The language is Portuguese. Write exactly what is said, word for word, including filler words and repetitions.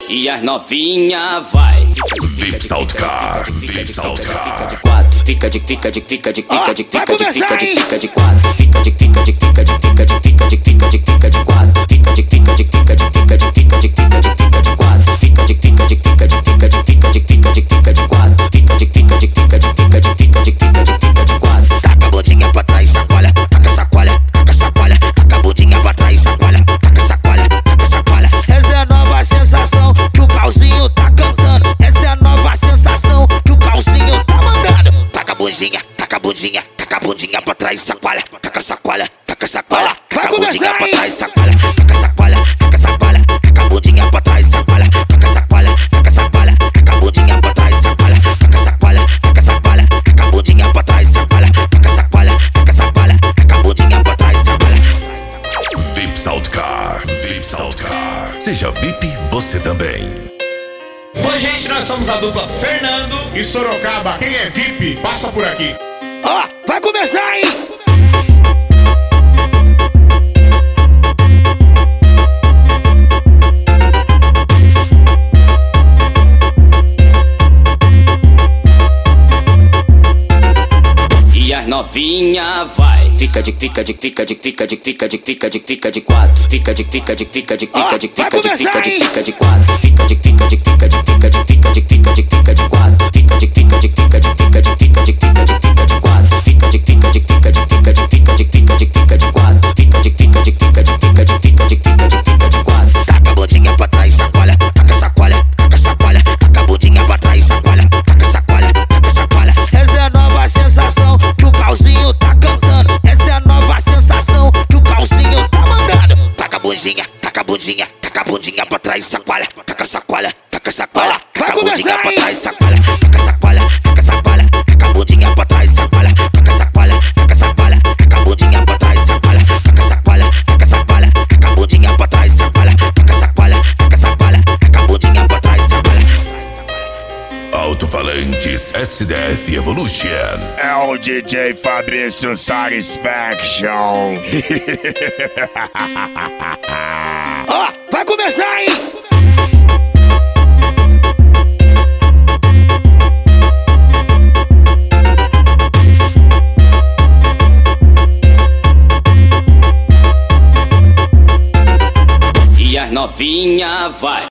E as novinha vai. Vip Saltcar, Vip Saltcar. Fica de fica de fica de fica de fica de fica de fica de quatro. Fica de fica de fica de fica de fica de fica de fica de quatro. Fica de fica de fica de fica de fica de fica de fica de quatro. Fica de fica de fica de fica de fica de fica de fica de quatro. Fica de fica de fica de fica de fica de fica de fica de quatro. Taca a bundinha pra trás, sacola, taca sacola, taca sacola, taca a bundinha pra trás, sacola, taca sacola, taca sacola. Essa é a nova sensação que o calzinho tá cantando. Essa é a nova sensação que o calzinho tá mandando. Taca a bundinha, taca a bundinha, taca a bundinha pra trás, sacola, taca sacola, taca sacola, taca a bundinha pra trás, sacola, taca sacola, taca sacola, taca a bundinha pra trás, sacola, taca sacola, taca sacola, taca a bundinha pra trás, sacola, taca sacola, taca sacola, taca a bundinha pra trás, sacola, taca sacola, taca sacola, taca a bundinha pra trás, sacola. Vip Saltcar, Vip Saltcar. Seja V I P você também. Oi, gente, nós somos a dupla Fernando E Sorocaba, quem é V I P, passa por aqui. Ó, vai começar, hein? E as novinha vai. Fica de fica de fica de fica de fica de fica de fica de quatro. Fica de fica de fica de fica de fica de fica de fica de quatro. Fica de fica de fica de fica de fica de fica de fica de quatro. Fica de fica de fica de fica de fica de fica de fica de quatro. Fica de fica de fica de fica de fica de fica de fica de quatro. Fica de fica de fica de fica de fica de fica de fica de quatro. Taca a bundinha pra trás, sacola, taca sacola, taca sacola, taca a bundinha pra trás, sacola, taca sacola, taca sacola. Essa é a nova sensação que o calzinho tá cantando. Essa é a nova sensação que o calzinho tá mandando. Taca a bundinha, taca a bundinha, taca a bundinha pra trás, sacola, taca sacola, taca sacola, taca a bundinha pra trás, sacola, taca sacola, taca sacola, taca a bundinha pra trás, sacola, taca sacola, taca sacola, taca a bundinha pra trás, sacola, taca sacola, taca sacola, taca a bundinha pra trás, sacola, taca sacola, taca sacola, taca a bundinha pra trás, sacola. Alto-falantes S D F Evolution. É o D J Fabrício Satisfaction. Ó, vai começar, hein? E as novinha vai.